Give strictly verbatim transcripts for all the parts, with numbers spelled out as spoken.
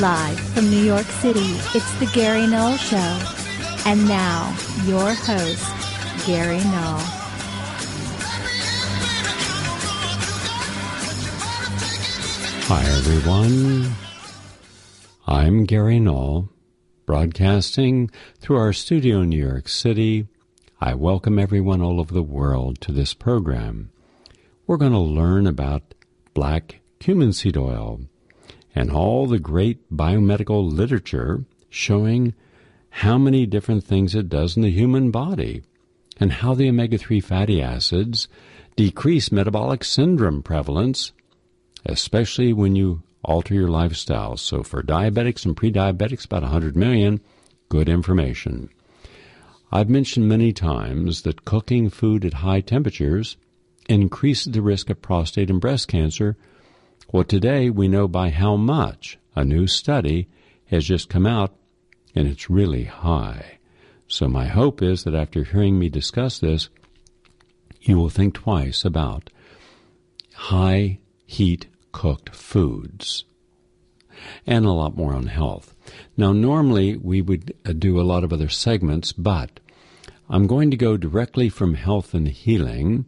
Live from New York City, it's the Gary Null Show. And now, your host, Gary Null. Hi, everyone. I'm Gary Null, broadcasting through our studio in New York City. I welcome everyone all over the world to this program. We're going to learn about black cumin seed oil and all the great biomedical literature showing how many different things it does in the human body and how the omega three fatty acids decrease metabolic syndrome prevalence, especially when you alter your lifestyle. So for diabetics and pre-diabetics, about one hundred million, good information. I've mentioned many times that cooking food at high temperatures increases the risk of prostate and breast cancer. Well, today we know by how much. A new study has just come out, and it's really high. So my hope is that after hearing me discuss this, you will think twice about high heat cooked foods and a lot more on health. Now, normally we would do a lot of other segments, but I'm going to go directly from health and healing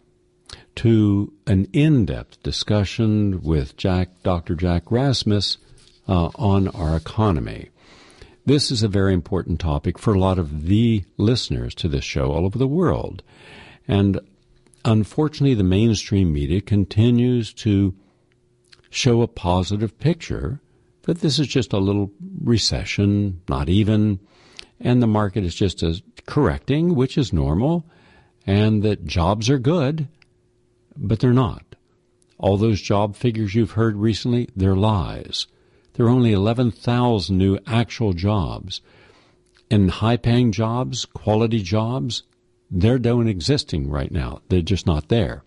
to an in-depth discussion with Jack, Doctor Jack Rasmus uh, on our economy. This is a very important topic for a lot of the listeners to this show all over the world. And unfortunately, the mainstream media continues to show a positive picture that this is just a little recession, not even, and the market is just a correcting, which is normal, and that jobs are good. But they're not. All those job figures you've heard recently, they're lies. There are only eleven thousand new actual jobs. And high-paying jobs, quality jobs, they don't existing right now. They're just not there.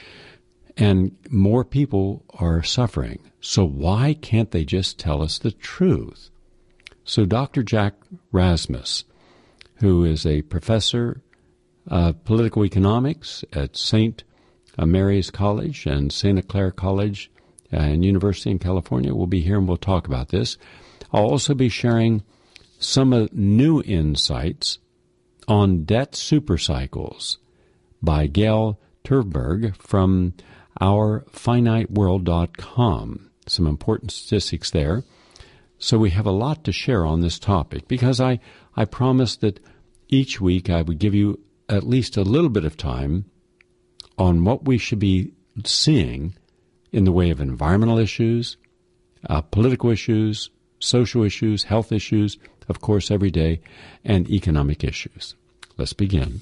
And more people are suffering. So why can't they just tell us the truth? So Doctor Jack Rasmus, who is a professor of political economics at Saint Mary's College and Santa Clara College and University in California, will be here and we'll talk about this. I'll also be sharing some uh, new insights on debt supercycles by Gail Turberg from our finite world dot com. Some important statistics there. So we have a lot to share on this topic because I, I promised that each week I would give you at least a little bit of time on what we should be seeing in the way of environmental issues, uh, political issues, social issues, health issues, of course, every day, and economic issues. Let's begin.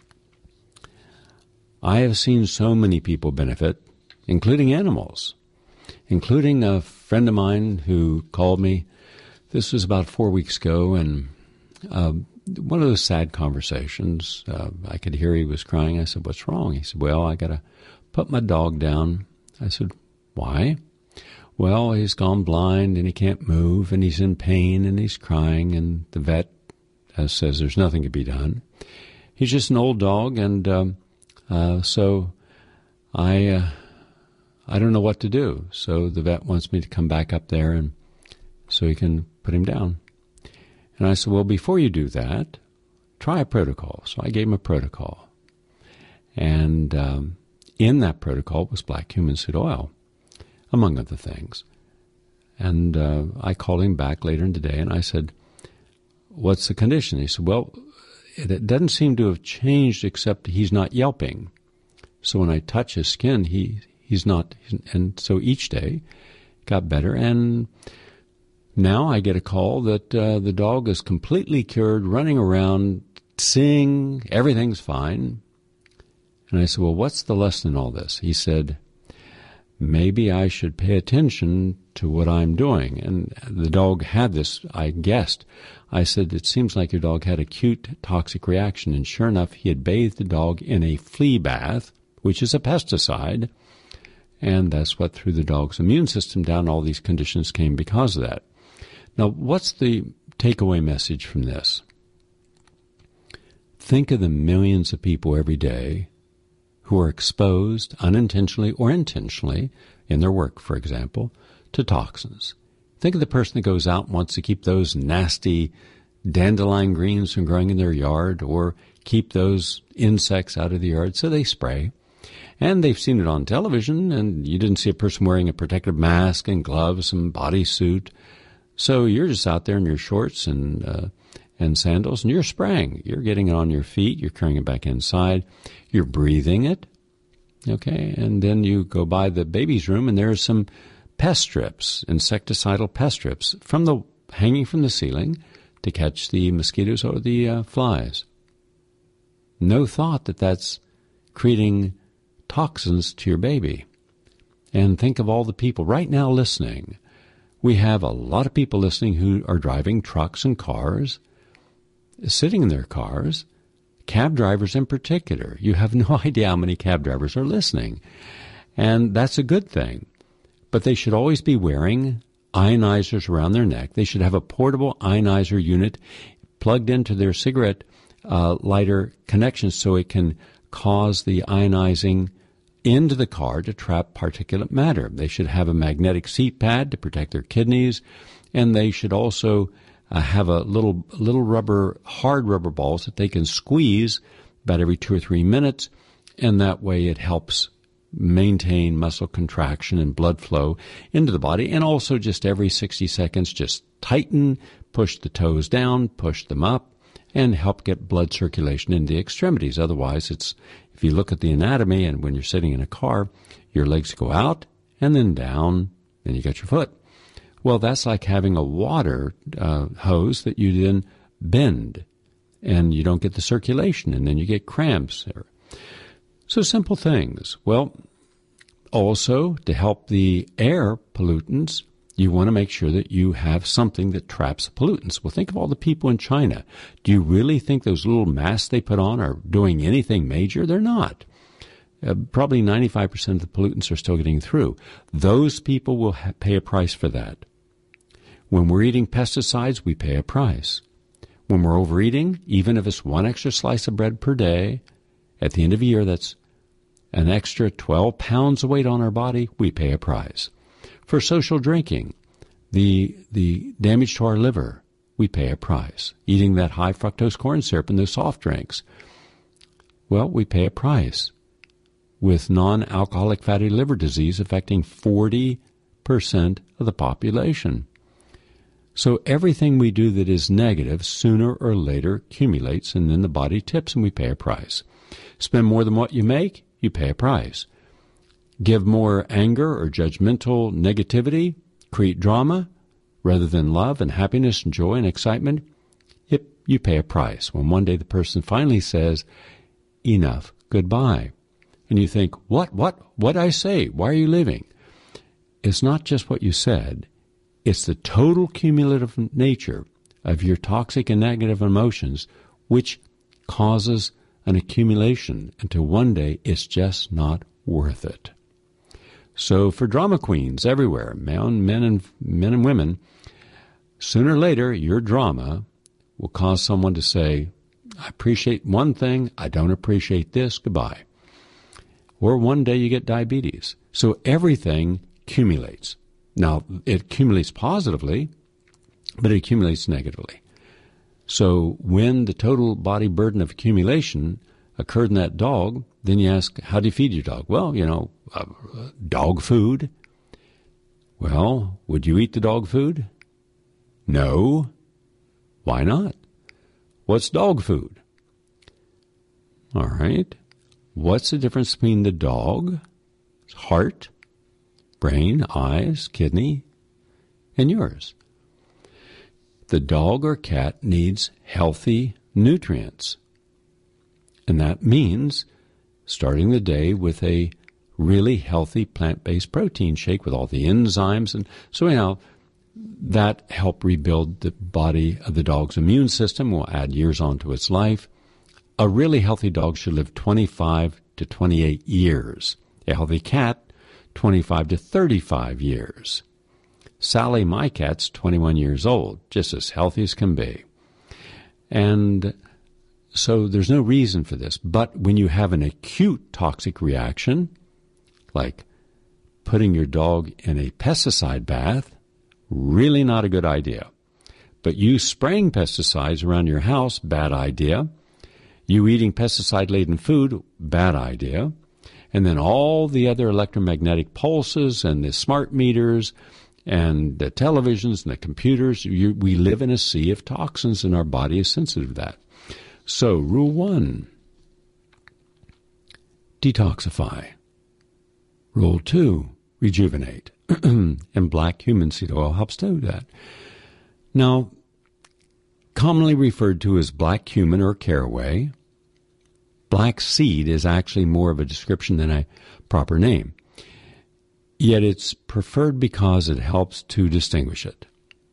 I have seen so many people benefit, including animals, including a friend of mine who called me. This was about four weeks ago, and uh, one of those sad conversations. Uh, I could hear he was crying. I said, "What's wrong?" He said, "Well, I got to put my dog down." I said, "Why?" "Well, he's gone blind and he can't move and he's in pain and he's crying and the vet uh, says there's nothing to be done. He's just an old dog and um, uh, so I uh, I don't know what to do. So the vet wants me to come back up there and so he can put him down." And I said, "Well, before you do that, try a protocol." So I gave him a protocol. And um, in that protocol was black cumin seed oil, among other things. And uh, I called him back later in the day and I said, "What's the condition?" He said, "Well, it, it doesn't seem to have changed except he's not yelping. So when I touch his skin, he he's not." And so each day got better. And now I get a call that uh, the dog is completely cured, running around, singing, everything's fine. And I said, "Well, what's the lesson in all this?" He said, "Maybe I should pay attention to what I'm doing." And the dog had this, I guessed. I said, "It seems like your dog had acute toxic reaction." And sure enough, he had bathed the dog in a flea bath, which is a pesticide. And that's what threw the dog's immune system down. All these conditions came because of that. Now, what's the takeaway message from this? Think of the millions of people every day who are exposed unintentionally or intentionally in their work, for example, to toxins. Think of the person that goes out and wants to keep those nasty dandelion greens from growing in their yard or keep those insects out of the yard, so they spray. And they've seen it on television, and you didn't see a person wearing a protective mask and gloves and bodysuit. So you're just out there in your shorts and uh, and sandals, and you're spraying. You're getting it on your feet. You're carrying it back inside. You're breathing it. Okay, and then you go by the baby's room, and there's some pest strips, insecticidal pest strips, from the hanging from the ceiling to catch the mosquitoes or the uh, flies. No thought that that's creating toxins to your baby. And think of all the people right now listening. We have a lot of people listening who are driving trucks and cars, sitting in their cars, cab drivers in particular. You have no idea how many cab drivers are listening. And that's a good thing. But they should always be wearing ionizers around their neck. They should have a portable ionizer unit plugged into their cigarette uh, lighter connection so it can cause the ionizing into the car to trap particulate matter. They should have a magnetic seat pad to protect their kidneys, and they should also uh, have a little little rubber, hard rubber balls that they can squeeze about every two or three minutes, and that way it helps maintain muscle contraction and blood flow into the body. And also just every sixty seconds, just tighten, push the toes down, push them up, and help get blood circulation in the extremities. Otherwise, it's if you look at the anatomy, and when you're sitting in a car, your legs go out and then down, and you got your foot. Well, that's like having a water uh, hose that you then bend, and you don't get the circulation, and then you get cramps. So simple things. Well, also to help the air pollutants, you want to make sure that you have something that traps pollutants. Well, think of all the people in China. Do you really think those little masks they put on are doing anything major? They're not. Uh, probably ninety-five percent of the pollutants are still getting through. Those people will ha- pay a price for that. When we're eating pesticides, we pay a price. When we're overeating, even if it's one extra slice of bread per day, at the end of a year, that's an extra twelve pounds of weight on our body, we pay a price. For social drinking, the the damage to our liver, we pay a price. Eating that high fructose corn syrup and those soft drinks, well, we pay a price. With non-alcoholic fatty liver disease affecting forty percent of the population. So everything we do that is negative, sooner or later accumulates, and then the body tips and we pay a price. Spend more than what you make, you pay a price. Give more anger or judgmental negativity, create drama, rather than love and happiness and joy and excitement, yep, you pay a price. When one day the person finally says, enough, goodbye. And you think, what, what, what I say? Why are you leaving? It's not just what you said. It's the total cumulative nature of your toxic and negative emotions which causes an accumulation until one day it's just not worth it. So for drama queens everywhere, men, men and men and women, sooner or later your drama will cause someone to say, I appreciate one thing, I don't appreciate this, goodbye. Or one day you get diabetes. So everything accumulates. Now, it accumulates positively, but it accumulates negatively. So when the total body burden of accumulation occurred in that dog, then you ask, how do you feed your dog? Well, you know, uh, dog food. Well, would you eat the dog food? No. Why not? What's dog food? All right. What's the difference between the dog, heart, brain, eyes, kidney, and yours? The dog or cat needs healthy nutrients. And that means starting the day with a really healthy plant-based protein shake with all the enzymes. And so anyhow, that help rebuild the body of the dog's immune system, will add years onto its life. A really healthy dog should live twenty-five to twenty-eight years. A healthy cat, twenty-five to thirty-five years. Sally, my cat's twenty-one years old, just as healthy as can be. And so there's no reason for this. But when you have an acute toxic reaction, like putting your dog in a pesticide bath really not a good idea. But you spraying pesticides around your house, bad idea. You eating pesticide-laden food, bad idea. And then all the other electromagnetic pulses and the smart meters and the televisions and the computers, you, we live in a sea of toxins and our body is sensitive to that. So, rule one, detoxify. Rule two, rejuvenate. And black cumin seed oil helps do that. Now, commonly referred to as black cumin or caraway, black seed is actually more of a description than a proper name. Yet it's preferred because it helps to distinguish it.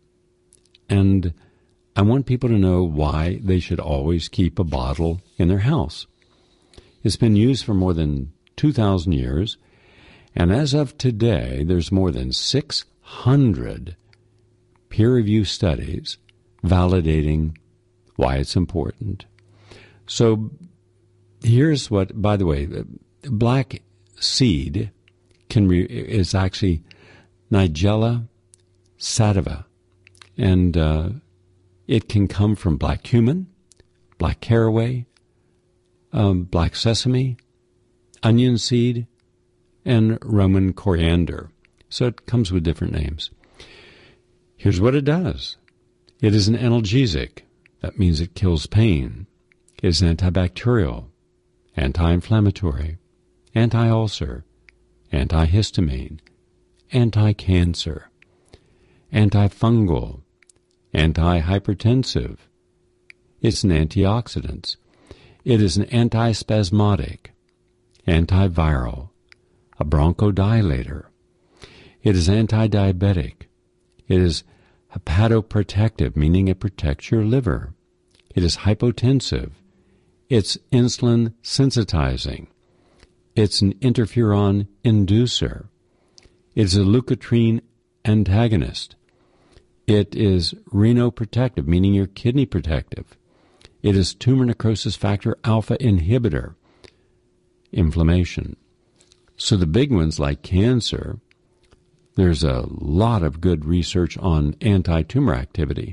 And I want people to know why they should always keep a bottle in their house. It's been used for more than two thousand years, and as of today, there's more than six hundred peer-reviewed studies validating why it's important. So here's what, by the way, black seed can re, is actually Nigella sativa, and uh, it can come from black cumin, black caraway, um, black sesame, onion seed, and Roman coriander. So it comes with different names. Here's what it does. It is an analgesic. That means it kills pain. It is antibacterial, anti-inflammatory, anti-ulcer, antihistamine, anti-cancer, antifungal, anti-hypertensive. It's an antioxidant. It is an antispasmodic, antiviral, a bronchodilator. It is anti-diabetic. It is hepatoprotective, meaning it protects your liver. It is hypotensive. It's insulin sensitizing. It's an interferon inducer. It is a leukotriene antagonist. It is renoprotective, meaning your kidney protective. It is tumor necrosis factor alpha inhibitor, inflammation. So the big ones like cancer, there's a lot of good research on anti-tumor activity.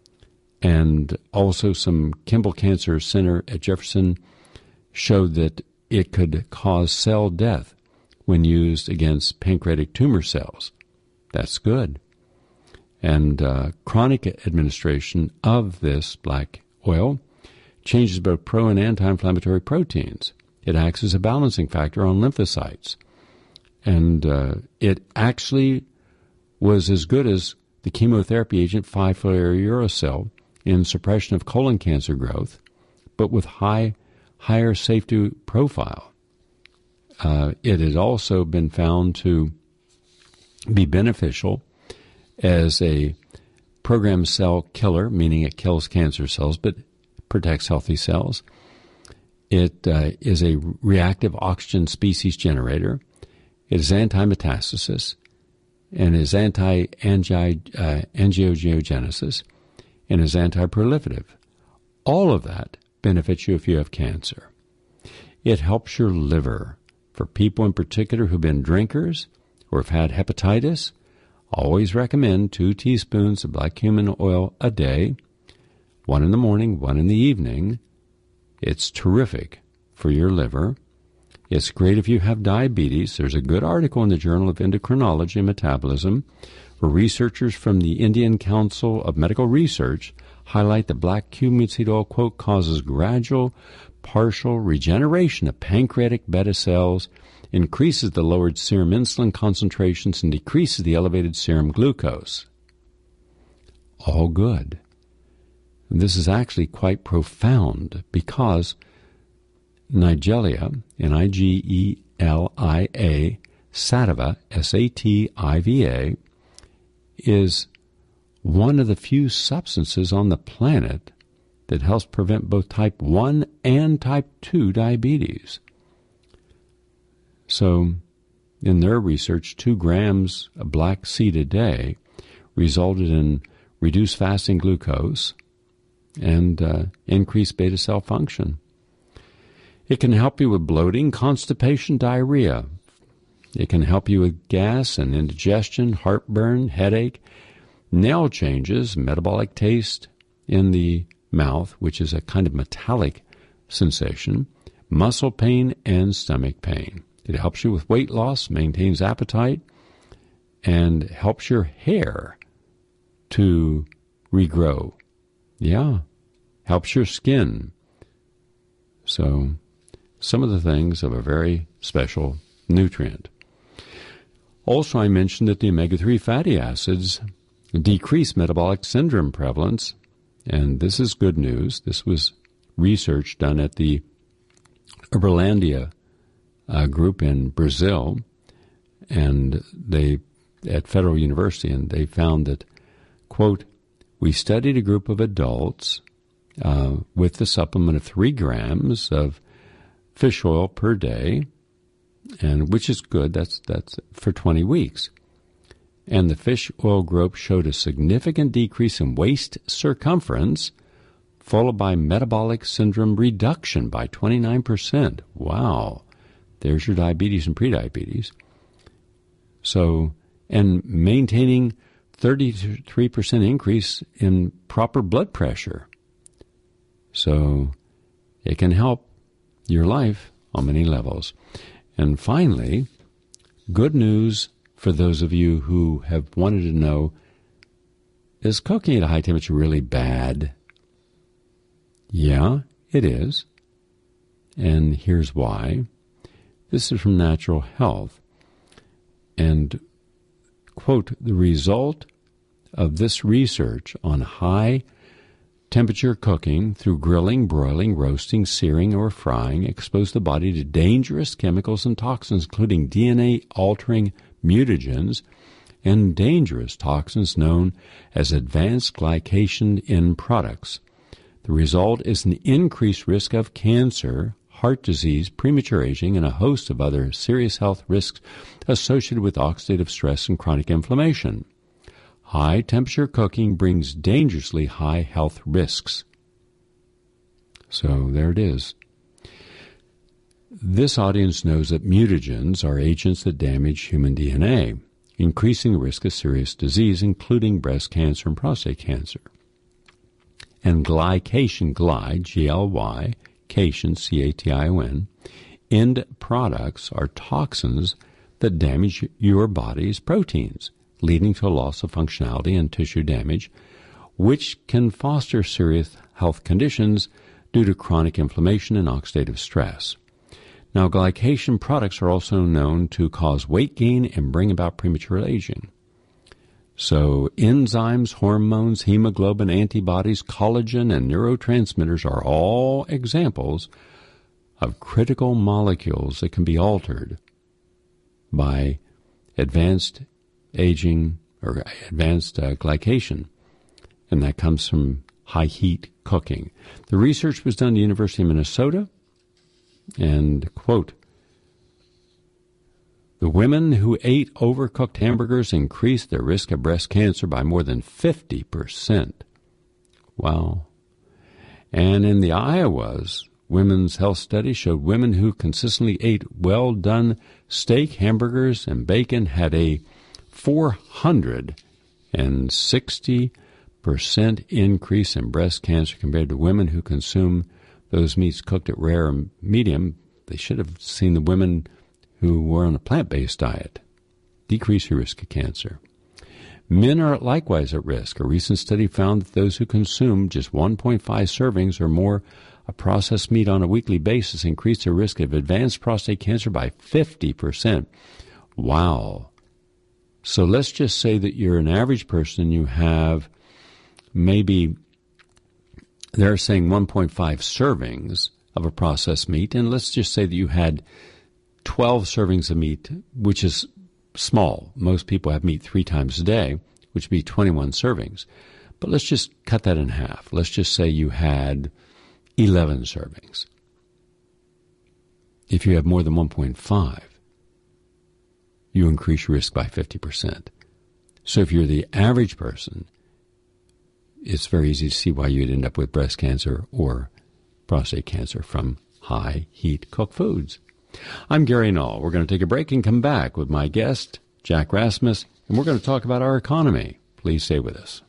And also some Kimball Cancer Center at Jefferson showed that it could cause cell death when used against pancreatic tumor cells. That's good. And uh, chronic administration of this black oil changes both pro- and anti-inflammatory proteins. It acts as a balancing factor on lymphocytes. And uh, it actually was as good as the chemotherapy agent five-fluorouracil in suppression of colon cancer growth, but with high, higher safety profile. Uh, it has also been found to be beneficial as a programmed cell killer, meaning it kills cancer cells but protects healthy cells. It uh, is a reactive oxygen species generator. It is anti-metastasis and is anti-angiogenesis and is anti-proliferative. All of that benefits you if you have cancer. It helps your liver. For people in particular who've been drinkers or have had hepatitis, always recommend two teaspoons of black cumin oil a day, one in the morning, one in the evening. It's terrific for your liver. It's great if you have diabetes. There's a good article in the Journal of Endocrinology and Metabolism where researchers from the Indian Council of Medical Research highlight that black cumin seed oil, quote, causes gradual, partial regeneration of pancreatic beta cells, increases the lowered serum insulin concentrations, and decreases the elevated serum glucose. All good. And this is actually quite profound because Nigella, N I G E L I A, sativa, S A T I V A, is one of the few substances on the planet that helps prevent both type one and type two diabetes. So, in their research, two grams of black seed a day resulted in reduced fasting glucose and uh, increased beta cell function. It can help you with bloating, constipation, diarrhea. It can help you with gas and indigestion, heartburn, headache. nail changes, metabolic taste in the mouth, which is a kind of metallic sensation, muscle pain, and stomach pain. It helps you with weight loss, maintains appetite, and helps your hair to regrow. Yeah, helps your skin. So, some of the things of a very special nutrient. Also, I mentioned that the omega three fatty acids decrease metabolic syndrome prevalence, and this is good news. This was research done at the Uberlandia uh, group in Brazil, and they at Federal University, and they found that, quote, we studied a group of adults uh, with the supplement of three grams of fish oil per day, and which is good. That's that's for twenty weeks. And the fish oil group showed a significant decrease in waist circumference, followed by metabolic syndrome reduction by twenty-nine percent. Wow. There's your diabetes and prediabetes. So, and maintaining thirty-three percent increase in proper blood pressure. So, it can help your life on many levels. And finally, good news for those of you who have wanted to know, is cooking at a high temperature really bad? Yeah, it is. And here's why. This is from Natural Health. And, quote, the result of this research on high temperature cooking through grilling, broiling, roasting, searing, or frying exposed the body to dangerous chemicals and toxins, including D N A-altering mutagens and dangerous toxins known as advanced glycation in products. The result is an increased risk of cancer, heart disease, premature aging, and a host of other serious health risks associated with oxidative stress and chronic inflammation. High-temperature cooking brings dangerously high health risks. So there it is. This audience knows that mutagens are agents that damage human D N A, increasing the risk of serious disease, including breast cancer and prostate cancer. And glycation, gly, G L Y, cation, C A T I O N, end products are toxins that damage your body's proteins, leading to a loss of functionality and tissue damage, which can foster serious health conditions due to chronic inflammation and oxidative stress. Now, glycation products are also known to cause weight gain and bring about premature aging. So enzymes, hormones, hemoglobin, antibodies, collagen, and neurotransmitters are all examples of critical molecules that can be altered by advanced aging or advanced uh, glycation, and that comes from high heat cooking. The research was done at the University of Minnesota, and, quote, the women who ate overcooked hamburgers increased their risk of breast cancer by more than fifty percent. Wow. And in the Iowa's Women's Health Study showed women who consistently ate well-done steak, hamburgers, and bacon had a four hundred sixty percent increase in breast cancer compared to women who consume those meats cooked at rare and medium. They should have seen the women who were on a plant-based diet decrease your risk of cancer. Men are likewise at risk. A recent study found that those who consume just one point five servings or more of processed meat on a weekly basis increase their risk of advanced prostate cancer by fifty percent. Wow. So let's just say that you're an average person. You have maybe, they're saying one point five servings of a processed meat, and let's just say that you had twelve servings of meat, which is small. Most people have meat three times a day, which would be twenty-one servings. But let's just cut that in half. Let's just say you had eleven servings. If you have more than one point five, you increase your risk by fifty percent. So if you're the average person, it's very easy to see why you'd end up with breast cancer or prostate cancer from high heat cooked foods. I'm Gary Null. We're going to take a break and come back with my guest, Jack Rasmus, and we're going to talk about our economy. Please stay with us.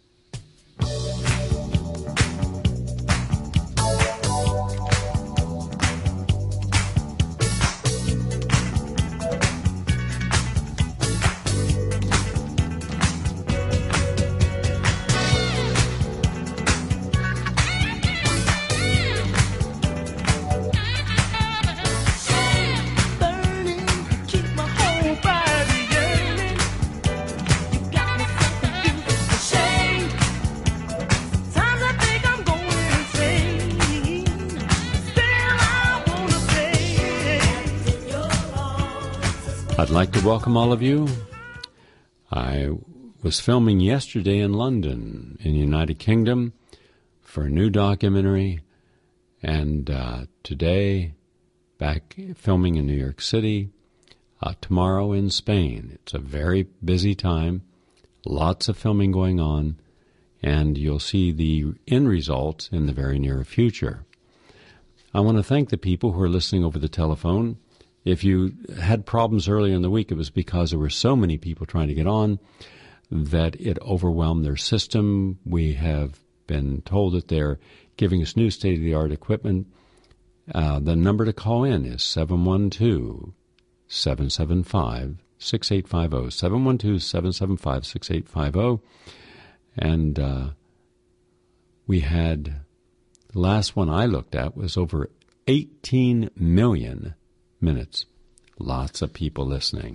I'd like to welcome all of you. I was filming yesterday in London, in the United Kingdom, for a new documentary, and uh, today back filming in New York City, uh, tomorrow in Spain. It's a very busy time, lots of filming going on, and you'll see the end results in the very near future. I want to thank the people who are listening over the telephone. If you had problems earlier in the week, it was because there were so many people trying to get on that it overwhelmed their system. We have been told that they're giving us new state-of-the-art equipment. Uh, the number to call in is seven one two, seven seven five, six eight five zero, seven one two, seven seven five, six eight five zero. And uh, we had, the last one I looked at was over eighteen million minutes. Lots of people listening.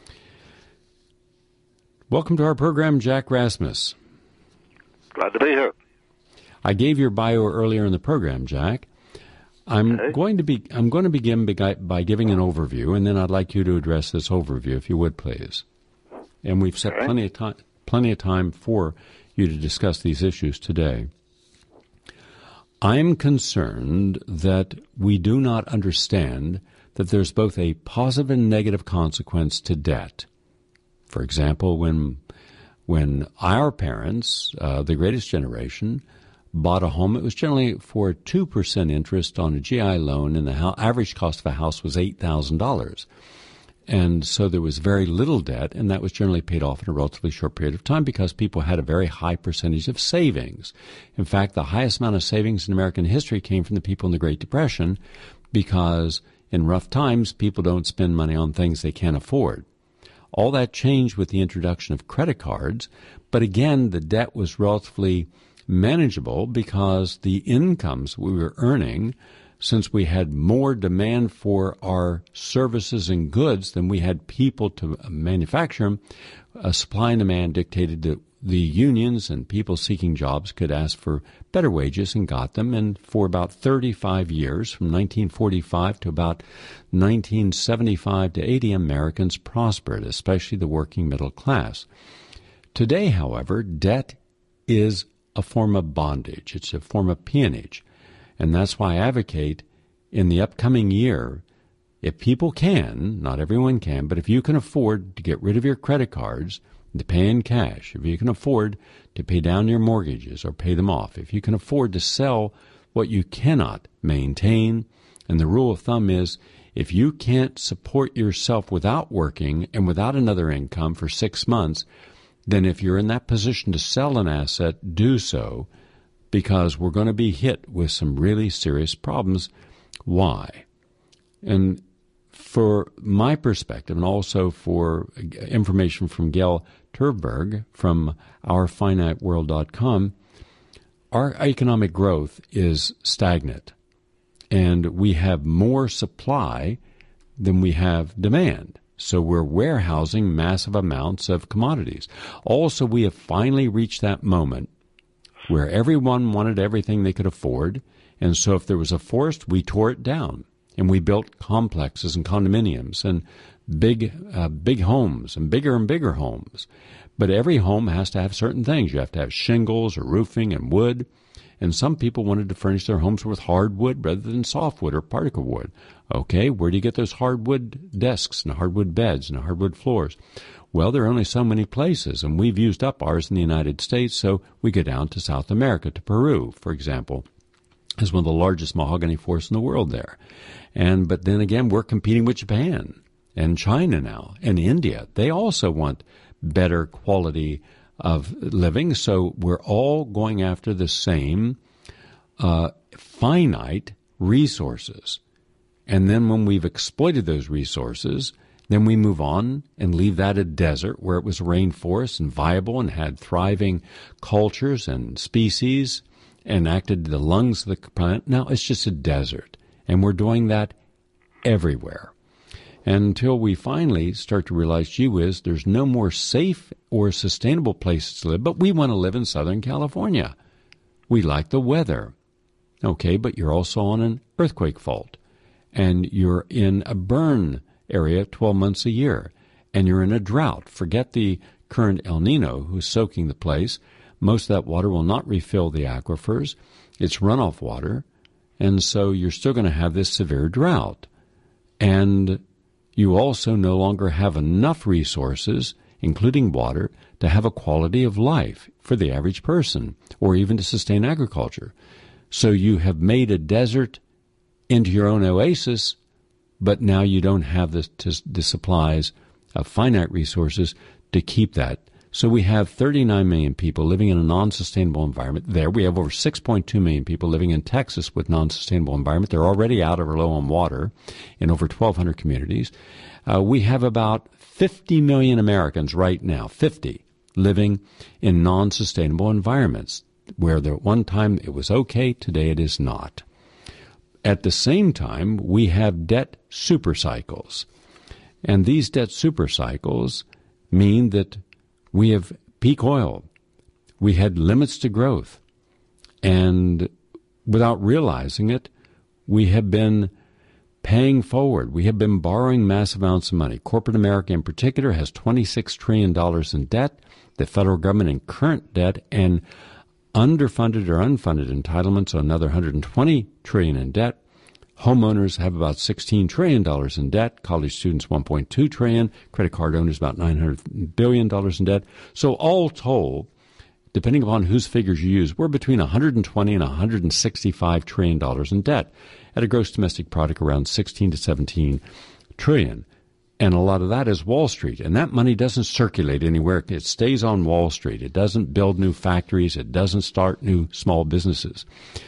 Welcome to our program, Jack Rasmus. Glad to be here. I gave your bio earlier in the program, Jack. I'm okay. going to be I'm going to begin by giving an overview, and then I'd like you to address this overview, if you would, please. And we've set okay. plenty of time plenty of time for you to discuss these issues today. I'm concerned that we do not understand that there's both a positive and negative consequence to debt. For example, when when our parents, uh, the greatest generation, bought a home, it was generally for two percent interest on a G I loan, and the ho- average cost of a house was eight thousand dollars. And so there was very little debt, and that was generally paid off in a relatively short period of time because people had a very high percentage of savings. In fact, the highest amount of savings in American history came from the people in the Great Depression because in rough times, people don't spend money on things they can't afford. All that changed with the introduction of credit cards, but again, the debt was relatively manageable because the incomes we were earning, since we had more demand for our services and goods than we had people to manufacture them, a supply and demand dictated that the unions and people seeking jobs could ask for better wages and got them. And for about thirty-five years, from nineteen forty-five to about nineteen seventy-five to eighty, Americans prospered, especially the working middle class. Today, however, debt is a form of bondage. It's a form of peonage. And that's why I advocate in the upcoming year, if people can, not everyone can, but if you can afford to get rid of your credit cards, to pay in cash, if you can afford to pay down your mortgages or pay them off, if you can afford to sell what you cannot maintain, and the rule of thumb is if you can't support yourself without working and without another income for six months, then if you're in that position to sell an asset, do so, because we're going to be hit with some really serious problems. Why? And for my perspective, and also for information from Gail Turberg from our finite world dot com, our economic growth is stagnant, and we have more supply than we have demand. So we're warehousing massive amounts of commodities. Also, we have finally reached that moment where everyone wanted everything they could afford, and so if there was a forest, we tore it down. And we built complexes and condominiums and big uh, big homes and bigger and bigger homes. But every home has to have certain things. You have to have shingles or roofing and wood. And some people wanted to furnish their homes with hardwood rather than softwood or particle wood. Okay, where do you get those hardwood desks and hardwood beds and hardwood floors? Well, there are only so many places, and we've used up ours in the United States, so we go down to South America, to Peru, for example. Is one of the largest mahogany forests in the world there. And but then again, we're competing with Japan and China now and India. They also want better quality of living. So we're all going after the same uh, finite resources. And then when we've exploited those resources, then we move on and leave that a desert where it was rainforest and viable and had thriving cultures and species and acted the lungs of the planet. Now it's just a desert. And we're doing that everywhere. And until we finally start to realize, gee whiz, there's no more safe or sustainable places to live, but we want to live in Southern California. We like the weather. Okay, but you're also on an earthquake fault. And you're in a burn area twelve months a year. And you're in a drought. Forget the current El Nino who's soaking the place. Most of that water will not refill the aquifers. It's runoff water. And so you're still going to have this severe drought. And you also no longer have enough resources, including water, to have a quality of life for the average person, or even to sustain agriculture. So you have made a desert into your own oasis, but now you don't have the, the supplies of finite resources to keep that. So we have thirty-nine million people living in a non-sustainable environment. There we have over six point two million people living in Texas with non-sustainable environment. They're already out or low on water in over twelve hundred communities. Uh, we have about fifty million Americans right now, fifty, living in non-sustainable environments where there, at one time it was okay, today it is not. At the same time, we have debt supercycles. And these debt supercycles mean that we have peak oil. We had limits to growth. And without realizing it, we have been paying forward. We have been borrowing massive amounts of money. Corporate America in particular has twenty-six trillion dollars in debt. The federal government in current debt and underfunded or unfunded entitlements are another one hundred twenty trillion dollars in debt. Homeowners have about sixteen trillion dollars in debt. College students, one point two trillion dollars. Credit card owners, about nine hundred billion dollars in debt. So all told, depending upon whose figures you use, we're between one hundred twenty and one hundred sixty-five trillion dollars in debt at a gross domestic product around sixteen to seventeen trillion dollars. And a lot of that is Wall Street. And that money doesn't circulate anywhere. It stays on Wall Street. It doesn't build new factories. It doesn't start new small businesses.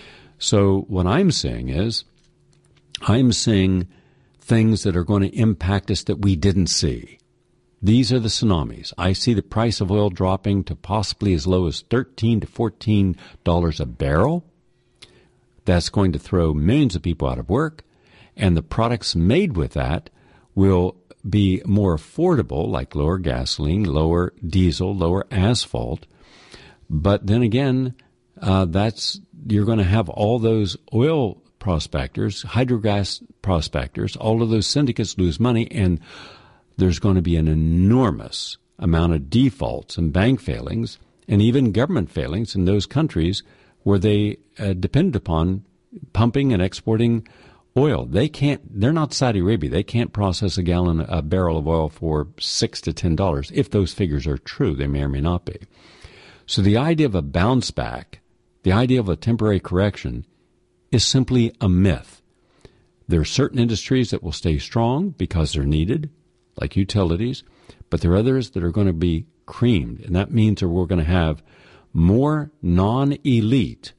So what I'm saying is, I'm seeing things that are going to impact us that we didn't see. These are the tsunamis. I see the price of oil dropping to possibly as low as thirteen to fourteen dollars a barrel. That's going to throw millions of people out of work, and the products made with that will be more affordable, like lower gasoline, lower diesel, lower asphalt. But then again, uh, that's you're going to have all those oil prospectors, hydrogas prospectors, all of those syndicates lose money, and there's going to be an enormous amount of defaults and bank failings and even government failings in those countries where they uh, depend upon pumping and exporting oil. They can't, they're not Saudi Arabia. They can't process a gallon, a barrel of oil for six to ten dollars. If those figures are true, they may or may not be. So the idea of a bounce back, the idea of a temporary correction, is simply a myth. There are certain industries that will stay strong because they're needed, like utilities, but there are others that are going to be creamed, and that means that we're going to have more non-elite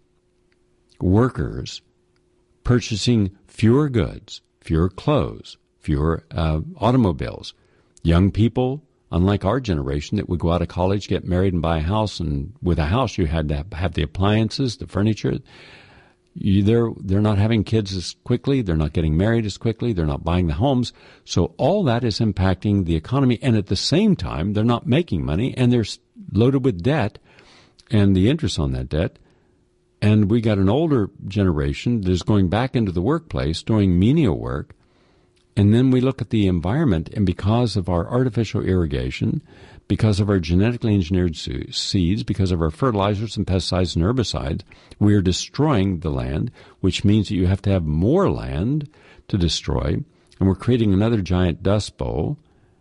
workers purchasing fewer goods, fewer clothes, fewer uh, automobiles. Young people, unlike our generation that would go out of college, get married, and buy a house, and with a house you had to have the appliances, the furniture. You, they're, they're not having kids as quickly. They're not getting married as quickly. They're not buying the homes. So all that is impacting the economy. And at the same time, they're not making money, and they're loaded with debt and the interest on that debt. And we got an older generation that is going back into the workplace, doing menial work. And then we look at the environment, and because of our artificial irrigation, because of our genetically engineered seeds, because of our fertilizers and pesticides and herbicides, we are destroying the land, which means that you have to have more land to destroy, and we're creating another giant dust bowl.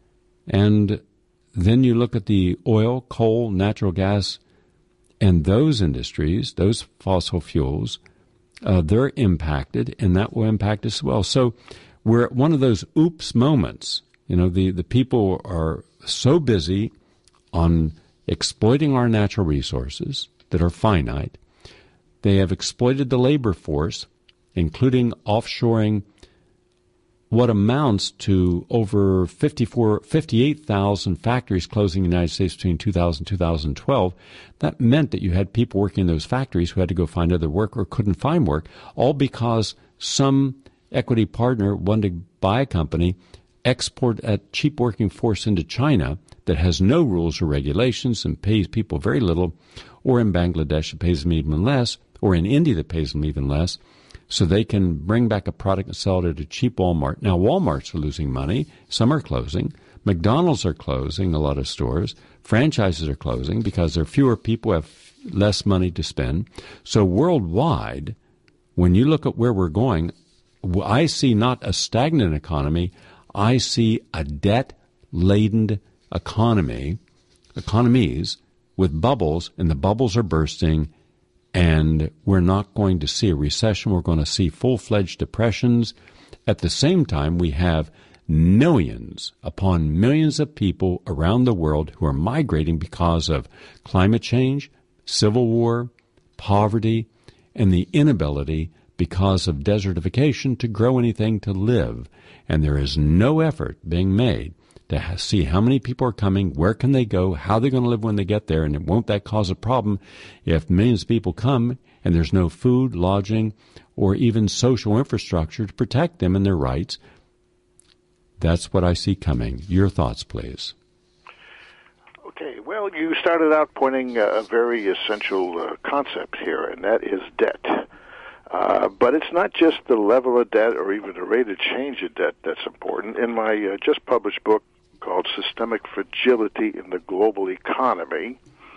And then you look at the oil, coal, natural gas, and those industries, those fossil fuels, uh, they're impacted, and that will impact us as well. So we're at one of those oops moments. You know, the, the people are so busy on exploiting our natural resources that are finite. They have exploited the labor force, including offshoring what amounts to over fifty-four, fifty-eight thousand factories closing in the United States between two thousand and two thousand twelve. That meant that you had people working in those factories who had to go find other work or couldn't find work, all because some equity partner wanted to buy a company, export a cheap working force into China that has no rules or regulations and pays people very little, or in Bangladesh it pays them even less, or in India that pays them even less, so they can bring back a product and sell it at a cheap Walmart. Now, Walmarts are losing money. Some are closing. McDonald's are closing a lot of stores. Franchises are closing because there are fewer people who have less money to spend. So worldwide, when you look at where we're going, I see not a stagnant economy. I see a debt-laden economy, economies with bubbles, and the bubbles are bursting. And we're not going to see a recession. We're going to see full-fledged depressions. At the same time, we have millions upon millions of people around the world who are migrating because of climate change, civil war, poverty, and the inability because of desertification to grow anything to live. And there is no effort being made to see how many people are coming, where can they go, how they're going to live when they get there, and won't that cause a problem if millions of people come and there's no food, lodging, or even social infrastructure to protect them and their rights? That's what I see coming. Your thoughts, please. Okay, well, you started out pointing a very essential uh, concept here, and that is debt. Uh, but it's not just the level of debt or even the rate of change of debt that's important. In my uh, just published book called Systemic Fragility in the Global Economy,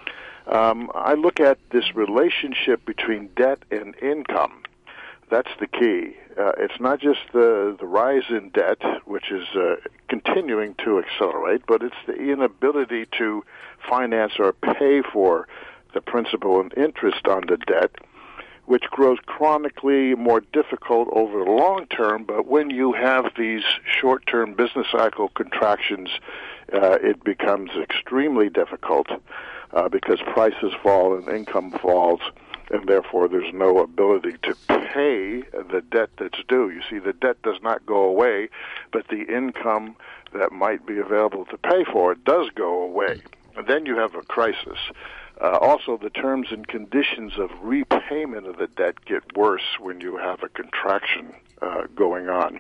um, I look at this relationship between debt and income. That's the key. Uh, it's not just the, the rise in debt, which is uh, continuing to accelerate, but it's the inability to finance or pay for the principal and interest on the debt, which grows chronically more difficult over the long term. But when you have these short-term business cycle contractions, uh, it becomes extremely difficult uh, because prices fall and income falls, and therefore there's no ability to pay the debt that's due. You see, the debt does not go away, but the income that might be available to pay for it does go away. And then you have a crisis. Uh, also, the terms and conditions of repayment of the debt get worse when you have a contraction uh, going on.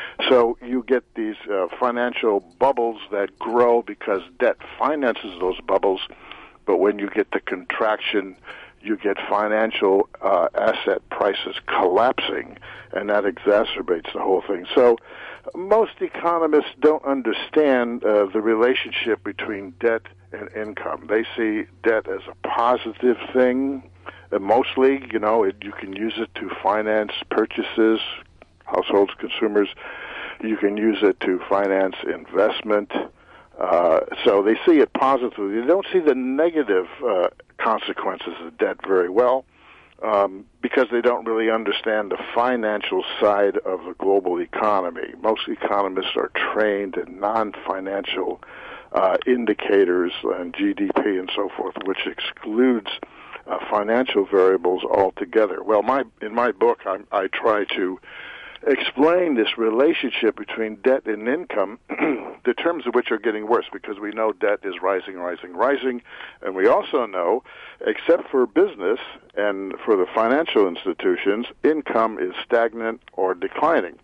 So you get these uh, financial bubbles that grow because debt finances those bubbles, but when you get the contraction, you get financial uh, asset prices collapsing, and that exacerbates the whole thing. So most economists don't understand uh, the relationship between debt and income. They see debt as a positive thing. Uh, mostly, you know, it, you can use it to finance purchases, households, consumers. You can use it to finance investment. Uh, so they see it positively. They don't see the negative uh, consequences of debt very well um, because they don't really understand the financial side of the global economy. Most economists are trained in non-financial uh, indicators and G D P and so forth, which excludes uh, financial variables altogether. Well, my in my book, I, I try to explain this relationship between debt and income, the terms of which are getting worse because we know debt is rising, rising, rising, and we also know, except for business and for the financial institutions, income is stagnant or declining.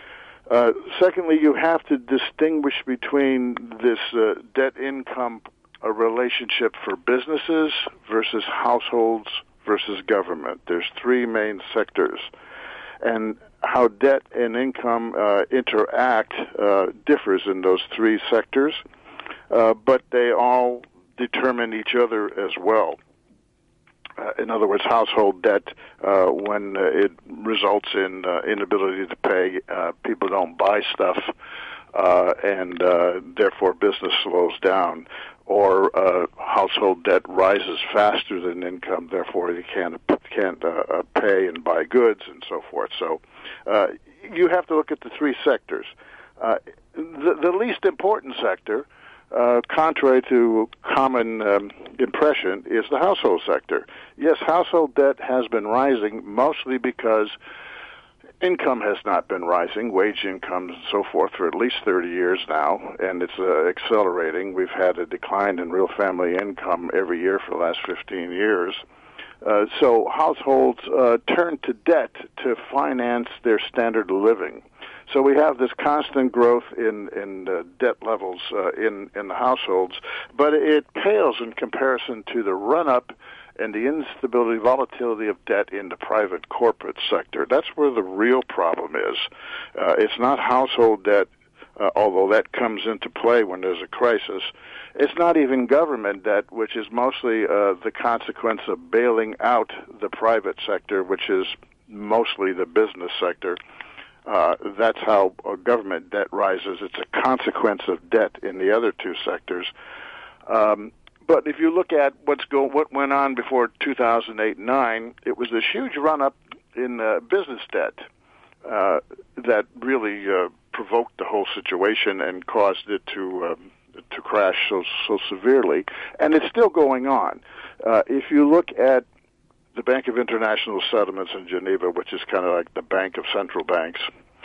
Uh, secondly, you have to distinguish between this uh, debt-income uh, relationship for businesses versus households versus government. There's three main sectors. And how debt and income uh, interact uh, differs in those three sectors, uh, but they all determine each other as well. Uh, in other words, household debt, uh, when uh, it results in uh, inability to pay, uh, people don't buy stuff, uh, and uh, therefore business slows down. Or uh, household debt rises faster than income, therefore you can't can't uh, pay and buy goods and so forth. So uh, you have to look at the three sectors. Uh, the, the least important sector uh, contrary to common um, impression, is the household sector. Yes, household debt has been rising mostly because income has not been rising, wage income and so forth, for at least thirty years now, and it's uh, accelerating. We've had a decline in real family income every year for the last fifteen years. Uh, so households uh, turn to debt to finance their standard of living. So we have this constant growth in, in uh, debt levels uh, in, in the households, but it pales in comparison to the run-up and the instability, volatility of debt in the private corporate sector. That's where the real problem is. Uh, it's not household debt, uh, although that comes into play when there's a crisis. It's not even government debt, which is mostly uh, the consequence of bailing out the private sector, which is mostly the business sector. Uh, that's how uh, government debt rises. It's a consequence of debt in the other two sectors. Um, But if you look at what's go, what went on before two thousand eight and nine, it was this huge run-up in uh, business debt uh, that really uh, provoked the whole situation and caused it to um, to crash so so severely. And it's still going on. Uh, if you look at the Bank of International Settlements in Geneva, which is kind of like the bank of central banks,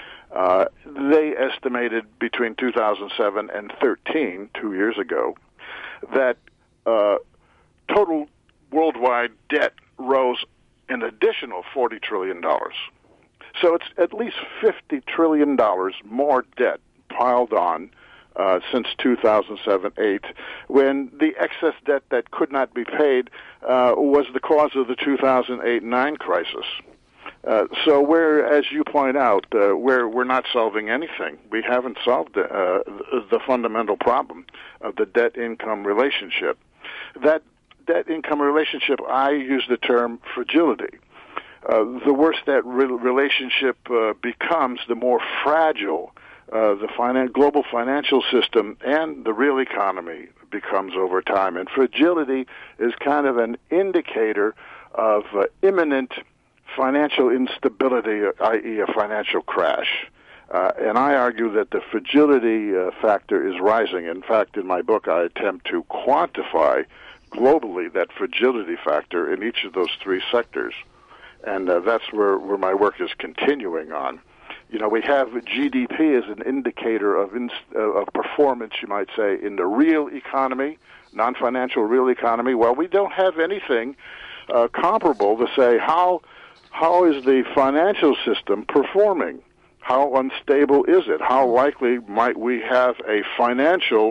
uh, they estimated between two thousand seven and thirteen, two years ago, that Uh, total worldwide debt rose an additional forty trillion dollars. So it's at least fifty trillion dollars more debt piled on uh, since two thousand seven eight, when the excess debt that could not be paid uh, was the cause of the two thousand eight nine crisis. Uh, so we're, as you point out, uh, we're, we're not solving anything. We haven't solved the, uh, the fundamental problem of the debt-income relationship. That debt-income relationship, I use the term fragility. Uh, the worse that re- relationship uh, becomes, the more fragile uh, the finan- global financial system and the real economy becomes over time. And fragility is kind of an indicator of uh, imminent financial instability, that is a financial crash. Uh, and I argue that the fragility uh, factor is rising. In fact, in my book, I attempt to quantify globally that fragility factor in each of those three sectors. And uh, that's where, where my work is continuing on. You know, we have G D P as an indicator of, inst- uh, of performance, you might say, in the real economy, non-financial real economy. Well, we don't have anything uh, comparable to say how how is the financial system performing? How unstable is it? How likely might we have a financial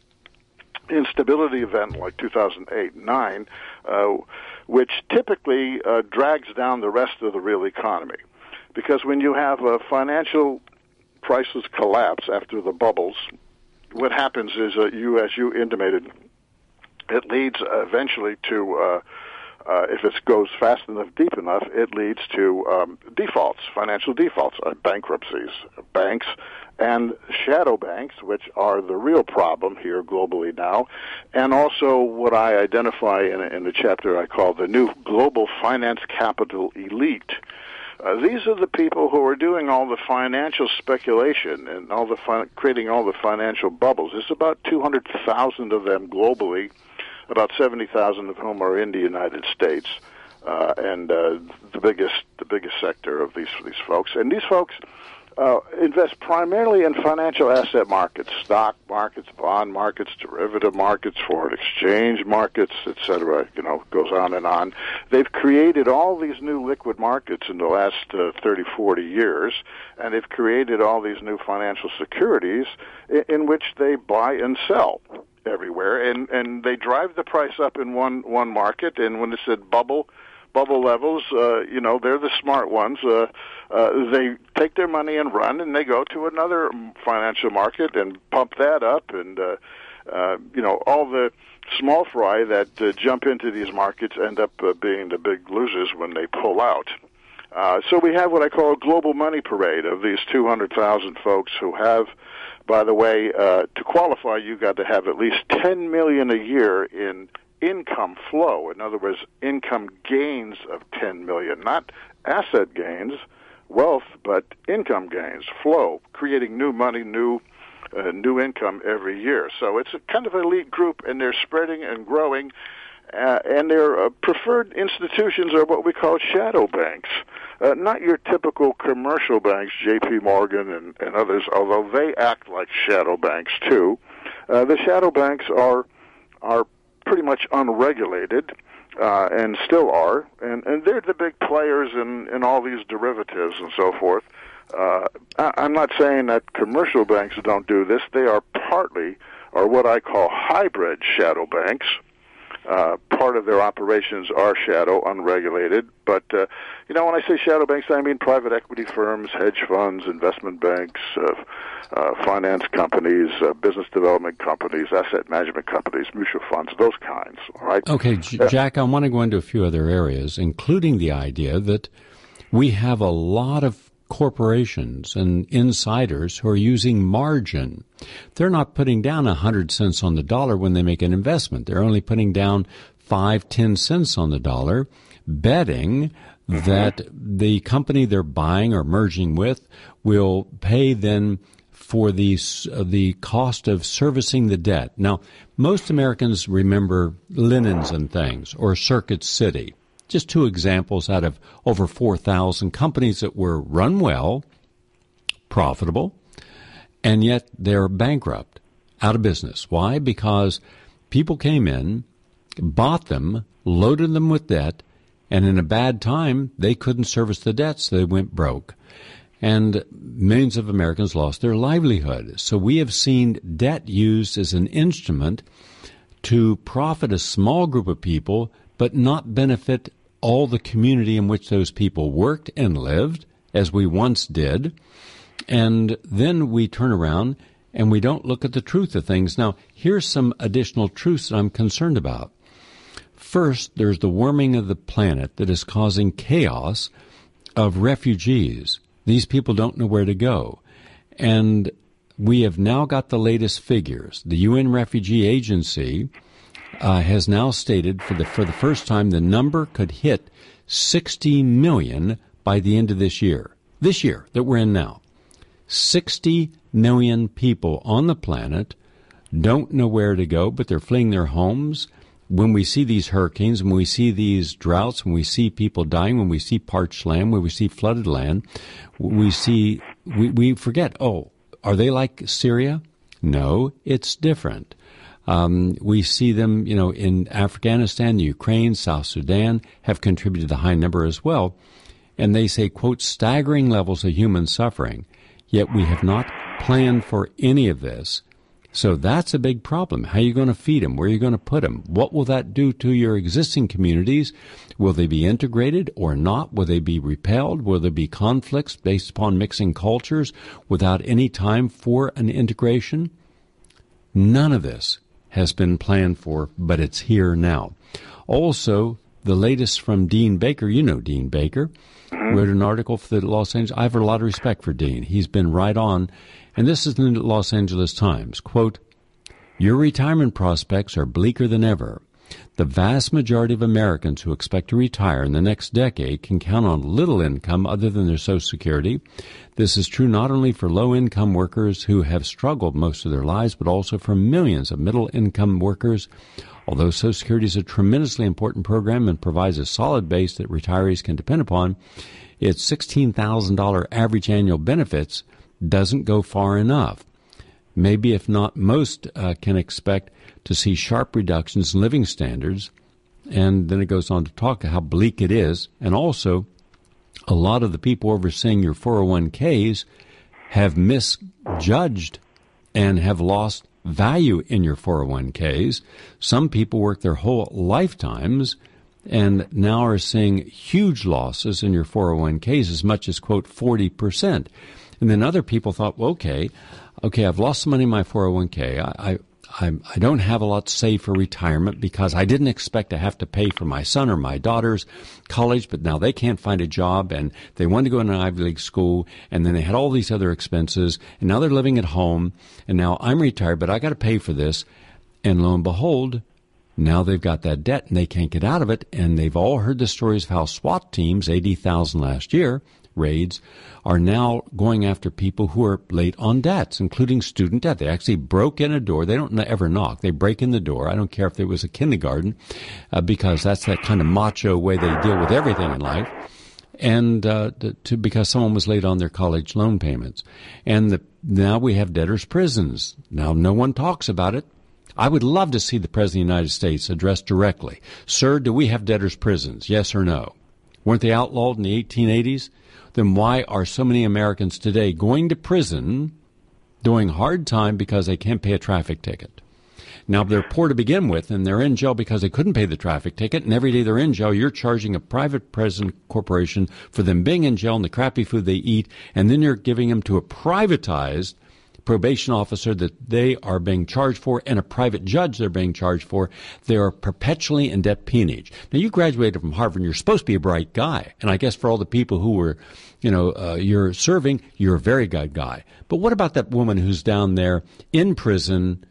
instability event like two thousand eight nine, uh, which typically uh, drags down the rest of the real economy? Because when you have a financial prices collapse after the bubbles, what happens is uh, you, as you intimated, it leads eventually to uh, Uh, if it goes fast enough, deep enough, it leads to um, defaults, financial defaults, uh, bankruptcies, banks, and shadow banks, which are the real problem here globally now, and also what I identify in, in the chapter I call the new global finance capital elite. Uh, these are the people who are doing all the financial speculation and all the fi- creating all the financial bubbles. There's about two hundred thousand of them globally, about seventy thousand of whom are in the United States, uh, and uh, the biggest the biggest sector of these these folks. And these folks uh, invest primarily in financial asset markets, stock markets, bond markets, derivative markets, foreign exchange markets, et cetera. You know, goes on and on. They've created all these new liquid markets in the last uh, thirty, forty years, and they've created all these new financial securities in, in which they buy and sell everywhere, and and they drive the price up in one one market, and when it's at bubble bubble levels, uh, you know, they're the smart ones. Uh, uh, they take their money and run, and they go to another financial market and pump that up, and uh, uh, you know, all the small fry that uh, jump into these markets end up uh, being the big losers when they pull out. Uh, so we have what I call a global money parade of these two hundred thousand folks who have, by the way, uh, to qualify, you got to have at least ten million dollars a year in income flow. In other words, income gains of ten million dollars, not asset gains, wealth, but income gains, flow, creating new money, new uh, new income every year. So it's a kind of elite group, and they're spreading and growing. Uh, and their uh, preferred institutions are what we call shadow banks. Uh, not your typical commercial banks, J P Morgan and, and others, although they act like shadow banks too. Uh, the shadow banks are are pretty much unregulated, uh, and still are, and, and they're the big players in, in all these derivatives and so forth. Uh, I, I'm not saying that commercial banks don't do this. They are partly, or what I call hybrid shadow banks. Uh, part of their operations are shadow, unregulated. But, uh, you know, when I say shadow banks, I mean private equity firms, hedge funds, investment banks, uh, uh, finance companies, uh, business development companies, asset management companies, mutual funds, those kinds, all right? Okay, J- Jack, I want to go into a few other areas, including the idea that we have a lot of corporations and insiders who are using margin. They're not putting down a hundred cents on the dollar when they make an investment. They're only putting down five, ten cents on the dollar, betting mm-hmm. that the company they're buying or merging with will pay then for the uh, the cost of servicing the debt. Now, most Americans remember Linens and Things or Circuit City. Just two examples out of over four thousand companies that were run well, profitable, and yet they're bankrupt, out of business. Why? Because people came in, bought them, loaded them with debt, and in a bad time, they couldn't service the debts. So they went broke. And millions of Americans lost their livelihood. So we have seen debt used as an instrument to profit a small group of people, but not benefit all the community in which those people worked and lived, as we once did. And then we turn around and we don't look at the truth of things. Now, here's some additional truths that I'm concerned about. First, there's the warming of the planet that is causing chaos of refugees. These people don't know where to go. And we have now got the latest figures. The U N Refugee Agency Uh, has now stated for the for the first time the number could hit sixty million by the end of this year. This year that we're in now. sixty million people on the planet don't know where to go, but they're fleeing their homes. When we see these hurricanes, when we see these droughts, when we see people dying, when we see parched land, when we see flooded land, we see, we, we forget, oh, are they like Syria? No, it's different. Um, we see them, you know, in Afghanistan, Ukraine, South Sudan have contributed to the high number as well. And they say, quote, staggering levels of human suffering. Yet we have not planned for any of this. So that's a big problem. How are you going to feed them? Where are you going to put them? What will that do to your existing communities? Will they be integrated or not? Will they be repelled? Will there be conflicts based upon mixing cultures without any time for an integration? None of this has been planned for, but it's here now. Also, the latest from Dean Baker, you know Dean Baker, mm-hmm. wrote an article for the Los Angeles. I have a lot of respect for Dean. He's been right on, and this is in the Los Angeles Times. Quote, your retirement prospects are bleaker than ever. The vast majority of Americans who expect to retire in the next decade can count on little income other than their Social Security. This is true not only for low-income workers who have struggled most of their lives, but also for millions of middle-income workers. Although Social Security is a tremendously important program and provides a solid base that retirees can depend upon, its sixteen thousand dollars average annual benefits doesn't go far enough. Maybe, if not most, uh, can expect to see sharp reductions in living standards. And then it goes on to talk how bleak it is. And also, a lot of the people overseeing your four oh one k's have misjudged and have lost value in your four oh one k's. Some people work their whole lifetimes and now are seeing huge losses in your four oh one k's, as much as, quote, forty percent. And then other people thought, well, okay, okay, I've lost some money in my four oh one k. I, I, I, I don't have a lot saved for retirement because I didn't expect to have to pay for my son or my daughter's college, but now they can't find a job, and they wanted to go to an Ivy League school, and then they had all these other expenses, and now they're living at home, and now I'm retired, but I got to pay for this. And lo and behold, now they've got that debt, and they can't get out of it, and they've all heard the stories of how SWAT teams, eighty thousand last year, raids are now going after people who are late on debts, including student debt. They actually broke in a door. They don't ever knock. They break in the door. I don't care if it was a kindergarten, uh, because that's that kind of macho way they deal with everything in life. And uh, to because someone was late on their college loan payments. And the, now we have debtors' prisons. Now no one talks about it. I would love to see the President of the United States address directly, "Sir, do we have debtors' prisons? Yes or no?" Weren't they outlawed in the eighteen eighties? Then why are so many Americans today going to prison, doing hard time because they can't pay a traffic ticket? Now, they're poor to begin with, and they're in jail because they couldn't pay the traffic ticket, and every day they're in jail, you're charging a private prison corporation for them being in jail and the crappy food they eat, and then you're giving them to a privatized probation officer that they are being charged for and a private judge they're being charged for. They are perpetually in debt peonage. Now, you graduated from Harvard and you're supposed to be a bright guy. And I guess for all the people who were, you know, uh, you're serving, you're a very good guy. But what about that woman who's down there in prison,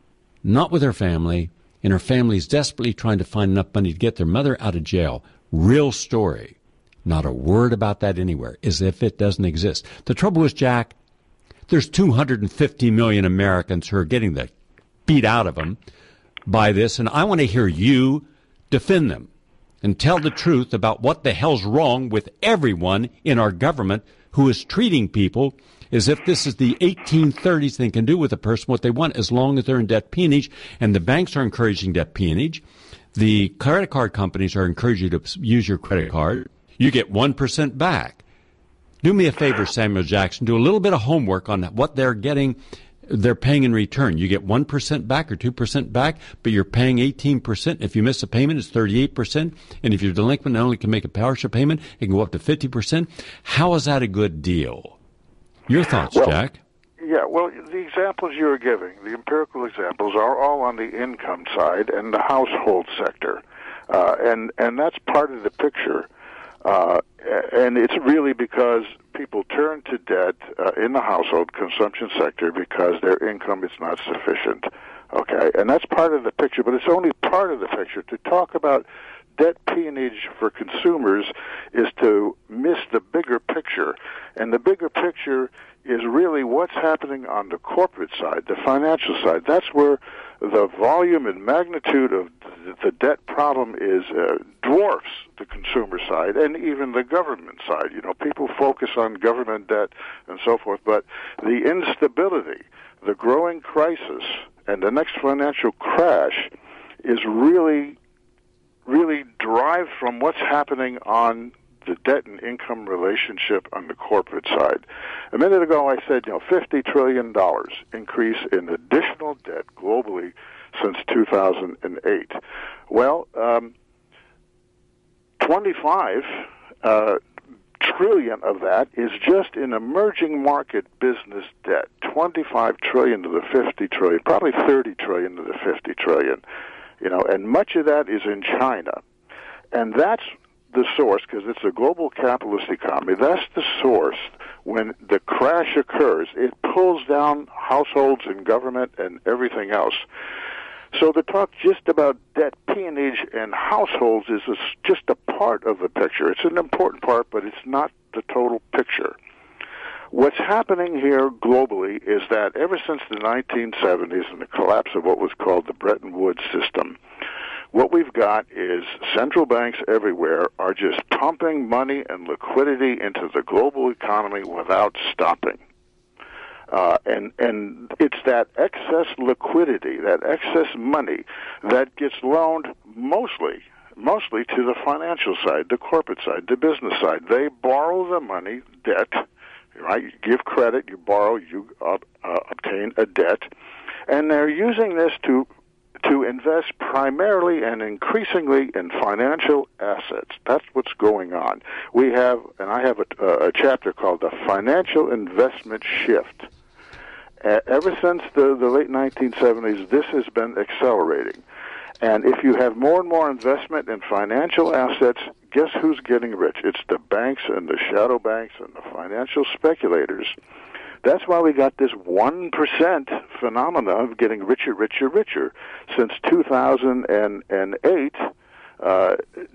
not with her family, and her family's desperately trying to find enough money to get their mother out of jail? Real story. Not a word about that anywhere, as if it doesn't exist. The trouble is, Jack, there's two hundred fifty million Americans who are getting the beat out of them by this, and I want to hear you defend them and tell the truth about what the hell's wrong with everyone in our government who is treating people as if this is the eighteen thirties. They can do with a person what they want as long as they're in debt peonage, and the banks are encouraging debt peonage. The credit card companies are encouraging you to use your credit card. You get one percent back. Do me a favor, Samuel Jackson. Do a little bit of homework on what they're getting, they're paying in return. You get one percent back or two percent back, but you're paying eighteen percent. If you miss a payment, it's thirty-eight percent. And if you're delinquent and only can make a partial payment, it can go up to fifty percent. How is that a good deal? Your thoughts, well, Jack? Yeah, well, the examples you're giving, the empirical examples, are all on the income side and the household sector. Uh, and, and that's part of the picture. Uh, and it's really because people turn to debt uh, in the household consumption sector because their income is not sufficient. Okay, and that's part of the picture, but it's only part of the picture. To talk about debt peonage for consumers is to miss the bigger picture, and the bigger picture is really what's happening on the corporate side, the financial side. That's where the volume and magnitude of the debt problem is uh, dwarfs the consumer side and even the government side. You know, people focus on government debt and so forth, but the instability, the growing crisis, and the next financial crash is really, really derived from what's happening on the debt and income relationship on the corporate side. A minute ago I said, you know, fifty trillion dollars increase in additional debt globally since two thousand eight. Well, um, twenty-five uh, trillion of that is just in emerging market business debt. twenty-five trillion to the fifty trillion, probably thirty trillion to the fifty trillion. You know, and much of that is in China. And that's the source, because it's a global capitalist economy, that's the source when the crash occurs. It pulls down households and government and everything else. So to talk just about debt peonage and households is a, just a part of the picture. It's an important part, but it's not the total picture. What's happening here globally is that ever since the nineteen seventies and the collapse of what was called the Bretton Woods system, what we've got is central banks everywhere are just pumping money and liquidity into the global economy without stopping. Uh, and, and it's that excess liquidity, that excess money that gets loaned mostly, mostly to the financial side, the corporate side, the business side. They borrow the money, debt, right? You give credit, you borrow, you uh, uh, obtain a debt, and they're using this to to invest primarily and increasingly in financial assets. That's what's going on. We have, and I have a, a chapter called The Financial Investment Shift. Uh, ever since the, the late nineteen seventies, this has been accelerating. And if you have more and more investment in financial assets, guess who's getting rich? It's the banks and the shadow banks and the financial speculators. That's why we got this one percent phenomena of getting richer, richer, richer. Since two thousand eight, uh,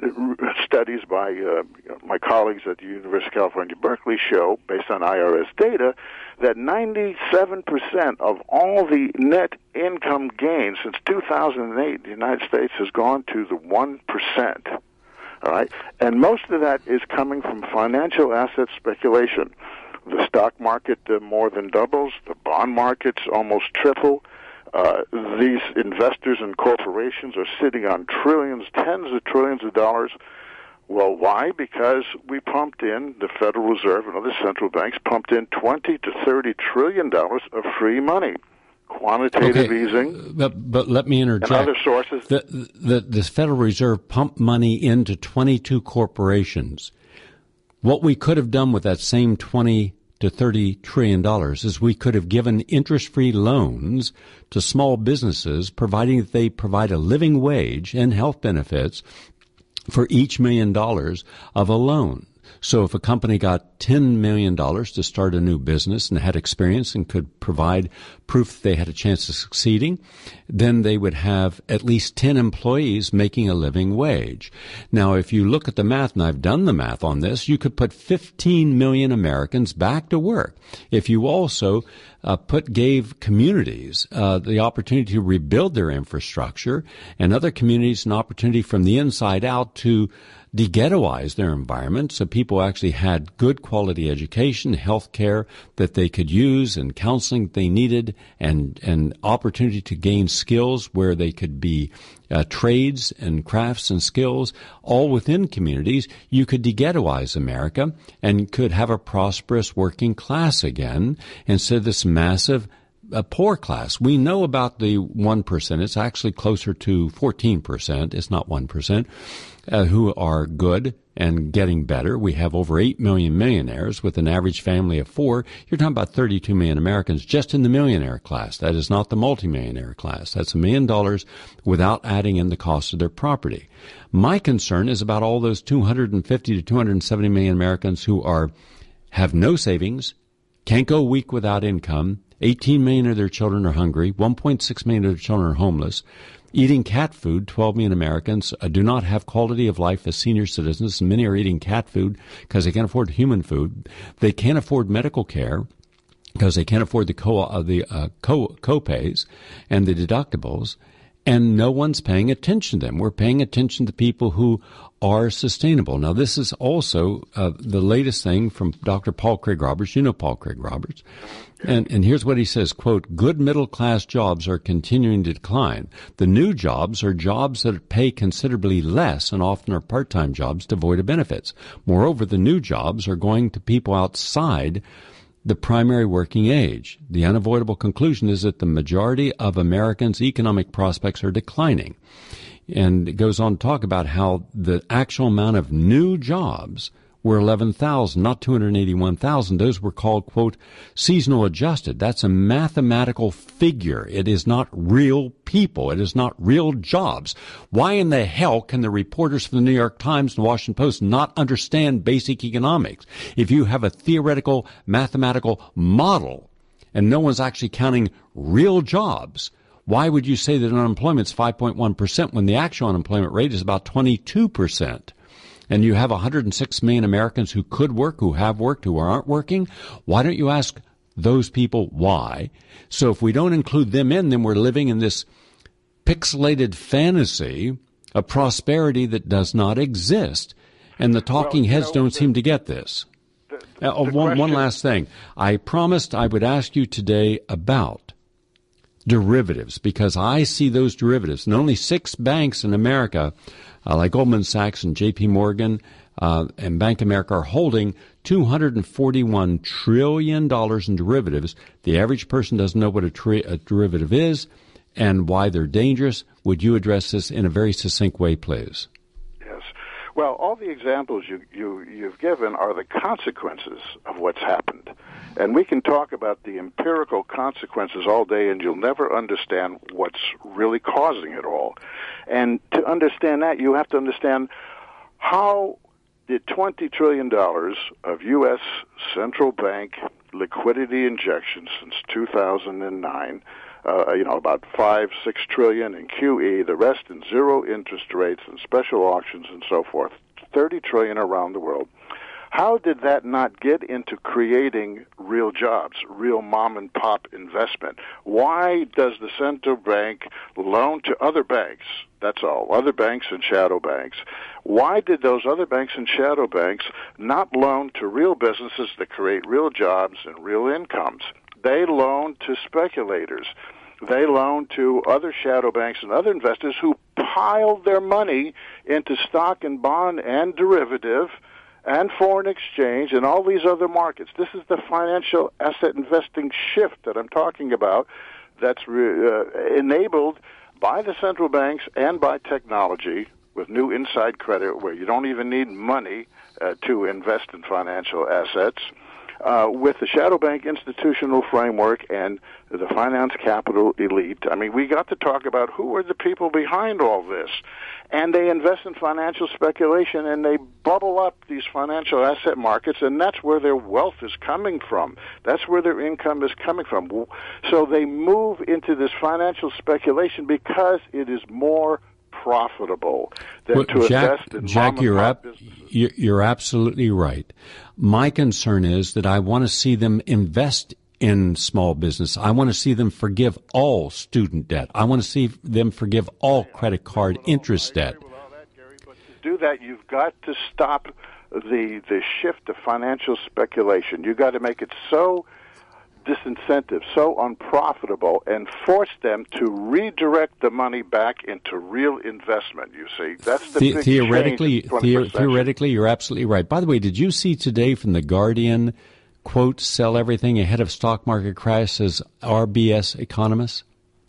studies by uh, my colleagues at the University of California, Berkeley show, based on I R S data, that ninety-seven percent of all the net income gains since two thousand eight in the United States has gone to the one percent. All right? And most of that is coming from financial asset speculation. The stock market uh, more than doubles. The bond markets almost triple. Uh, these investors and corporations are sitting on trillions, tens of trillions of dollars. Well, why? Because we pumped in, the Federal Reserve and other central banks pumped in twenty to thirty trillion dollars of free money. Quantitative okay. easing. But, but let me interject. And other sources. The, the, the Federal Reserve pumped money into twenty-two corporations. What we could have done with that same twenty to thirty trillion dollars is we could have given interest-free loans to small businesses, providing that they provide a living wage and health benefits for each million dollars of a loan. So if a company got ten million dollars to start a new business and had experience and could provide proof that they had a chance of succeeding, then they would have at least ten employees making a living wage. Now, if you look at the math, and I've done the math on this, you could put fifteen million Americans back to work. If you also uh, put gave communities uh, the opportunity to rebuild their infrastructure and other communities an opportunity from the inside out to de-ghettoize their environment so people actually had good quality education, health care that they could use, and counseling they needed, and, and opportunity to gain skills where they could be uh, trades and crafts and skills, all within communities. You could de-ghettoize America and could have a prosperous working class again instead of this massive a poor class. We know about the one percent. It's actually closer to fourteen percent. It's not one percent. Uh, who are good and getting better. We have over eight million millionaires with an average family of four. You're talking about thirty-two million Americans just in the millionaire class. That is not the multimillionaire class. That's a million dollars without adding in the cost of their property. My concern is about all those two hundred fifty to two hundred seventy million Americans who are have no savings, can't go a week without income. eighteen million of their children are hungry. one point six million of their children are homeless. Eating cat food, twelve million Americans uh, do not have quality of life as senior citizens. Many are eating cat food because they can't afford human food. They can't afford medical care because they can't afford the co uh, the uh, co co-pays and the deductibles. And no one's paying attention to them. We're paying attention to people who are sustainable. Now, this is also uh, the latest thing from Doctor Paul Craig Roberts. You know Paul Craig Roberts. And, and here's what he says, quote, good middle-class jobs are continuing to decline. The new jobs are jobs that pay considerably less and often are part-time jobs devoid of benefits. Moreover, the new jobs are going to people outside the primary working age. The unavoidable conclusion is that the majority of Americans' economic prospects are declining. And it goes on to talk about how the actual amount of new jobs were eleven thousand, not two hundred eighty-one thousand. Those were called, quote, seasonal adjusted. That's a mathematical figure. It is not real people. It is not real jobs. Why in the hell can the reporters from the New York Times and Washington Post not understand basic economics? If you have a theoretical mathematical model and no one's actually counting real jobs, why would you say that unemployment is five point one percent when the actual unemployment rate is about twenty-two percent? And you have one hundred six million Americans who could work, who have worked, who aren't working. Why don't you ask those people why? So if we don't include them in, then we're living in this pixelated fantasy of prosperity that does not exist. And the talking well, heads know, don't the, seem to get this. The, the, uh, the one, one last thing. I promised I would ask you today about derivatives, because I see those derivatives. And only six banks in America, uh, like Goldman Sachs and J P Morgan uh, and Bank of America, are holding two hundred forty-one trillion dollars in derivatives. The average person doesn't know what a, tri- a derivative is and why they're dangerous. Would you address this in a very succinct way, please? Yes. Well, all the examples you, you, you've given are the consequences of what's happened. And we can talk about the empirical consequences all day, and you'll never understand what's really causing it all. And to understand that, you have to understand how did twenty trillion dollars of U S central bank liquidity injections since two thousand nine uh, you know, about five, six trillion in Q E, the rest in zero interest rates and special auctions and so forth, thirty trillion around the world. How did that not get into creating real jobs, real mom-and-pop investment? Why does the central bank loan to other banks? That's all, other banks and shadow banks. Why did those other banks and shadow banks not loan to real businesses that create real jobs and real incomes? They loan to speculators. They loan to other shadow banks and other investors who piled their money into stock and bond and derivative and foreign exchange and all these other markets. This is the financial asset investing shift that I'm talking about that's re- uh, enabled by the central banks and by technology with new inside credit where you don't even need money uh, to invest in financial assets, uh, with the shadow bank institutional framework and the finance capital elite. I mean, we got to talk about who are the people behind all this. And they invest in financial speculation, and they bubble up these financial asset markets, and that's where their wealth is coming from. That's where their income is coming from. So they move into this financial speculation because it is more profitable than well, to Jack, invest in Jack, you're, mom-and-pop ab- businesses. you're absolutely right. My concern is that I want to see them invest in small business. I want to see them forgive all student debt. I want to see them forgive all credit card interest debt. With all that, Gary, but to do that, you've got to stop the the shift to financial speculation. You've got to make it so disincentive, so unprofitable, and force them to redirect the money back into real investment. You see, that's the, the big theoretically. change in the twenty-first The- theoretically, you're absolutely right. By the way, did you see today from the Guardian? Quote, sell everything ahead of stock market crash, says R B S economists?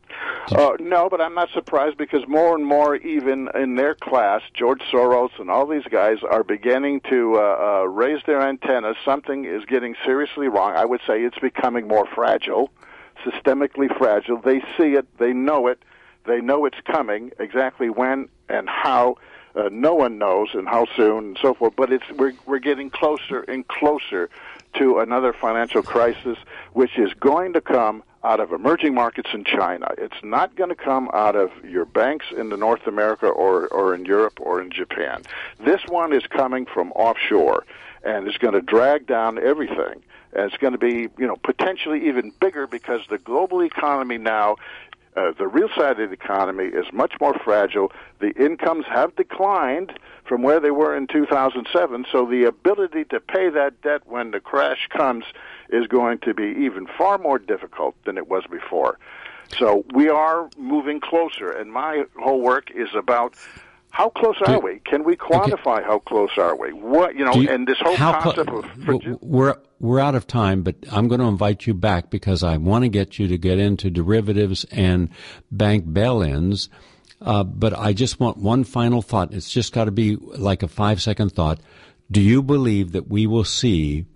Uh, no, but I'm not surprised because more and more, even in their class, George Soros and all these guys are beginning to uh, uh, raise their antennas. Something is getting seriously wrong. I would say it's becoming more fragile, systemically fragile. They see it. They know it. They know it's coming. Exactly when and how, uh, no one knows, and how soon and so forth. But it's we're we're getting closer and closer to another financial crisis, which is going to come out of emerging markets in China. It's not going to come out of your banks in the North America or, or in Europe or in Japan. This one is coming from offshore, and it's going to drag down everything. And it's going to be, you know, potentially even bigger because the global economy now, Uh, the real side of the economy is much more fragile. The incomes have declined from where they were in two thousand seven, so the ability to pay that debt when the crash comes is going to be even far more difficult than it was before. So we are moving closer, and my whole work is about how close are we? Can we quantify okay. how close are we? What you know, you, and this whole concept cl- of fragility. We're we're out of time, but I'm going to invite you back because I want to get you to get into derivatives and bank bail-ins. Uh, but I just want one final thought. It's just got to be like a five-second thought. Do you believe that we will see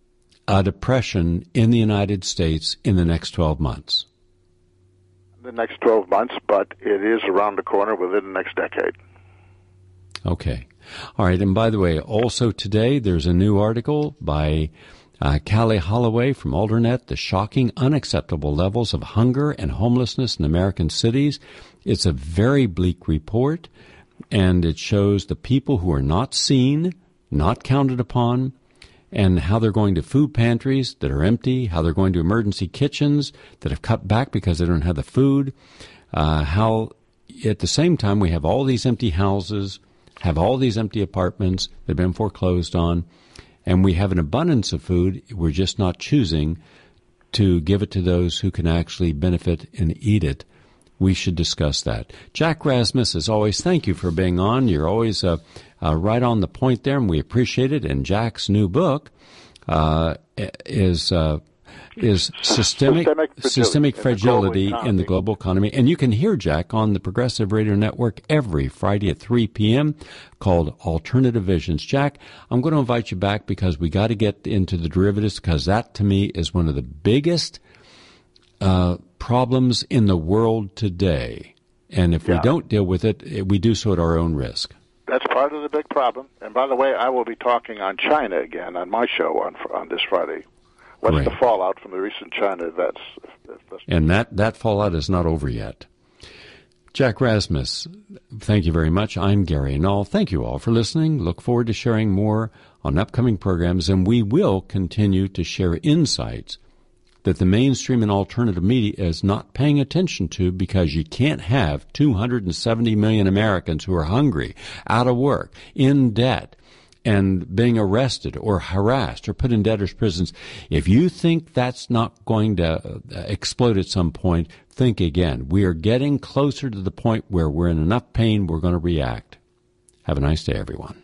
a depression in the United States in the next twelve months? The next twelve months, but it is around the corner within the next decade. Okay. All right. And by the way, also today there's a new article by uh, Callie Holloway from Alternet, The Shocking Unacceptable Levels of Hunger and Homelessness in American Cities. It's a very bleak report, and it shows the people who are not seen, not counted upon, and how they're going to food pantries that are empty, how they're going to emergency kitchens that have cut back because they don't have the food, uh, how at the same time we have all these empty houses, have all these empty apartments that have been foreclosed on, and we have an abundance of food. We're just not choosing to give it to those who can actually benefit and eat it. We should discuss that. Jack Rasmus, as always, thank you for being on. You're always uh, uh, right on the point there, and we appreciate it. And Jack's new book uh, is uh, is systemic systemic fragility, systemic fragility in, the in the global economy. And you can hear Jack on the Progressive Radio Network every Friday at three p.m. called Alternative Visions. Jack, I'm going to invite you back because we got to get into the derivatives because that, to me, is one of the biggest uh, problems in the world today. And if yeah. we don't deal with it, we do so at our own risk. That's part of the big problem. And by the way, I will be talking on China again on my show on on this Friday. what's Great. the fallout from the recent China events? And that, that fallout is not over yet. Jack Rasmus, thank you very much. I'm Gary Null. Thank you all for listening. Look forward to sharing more on upcoming programs, and we will continue to share insights that the mainstream and alternative media is not paying attention to, because you can't have two hundred seventy million Americans who are hungry, out of work, in debt, and being arrested or harassed or put in debtors' prisons. If you think that's not going to explode at some point, think again. We are getting closer to the point where we're in enough pain, we're going to react. Have a nice day, everyone.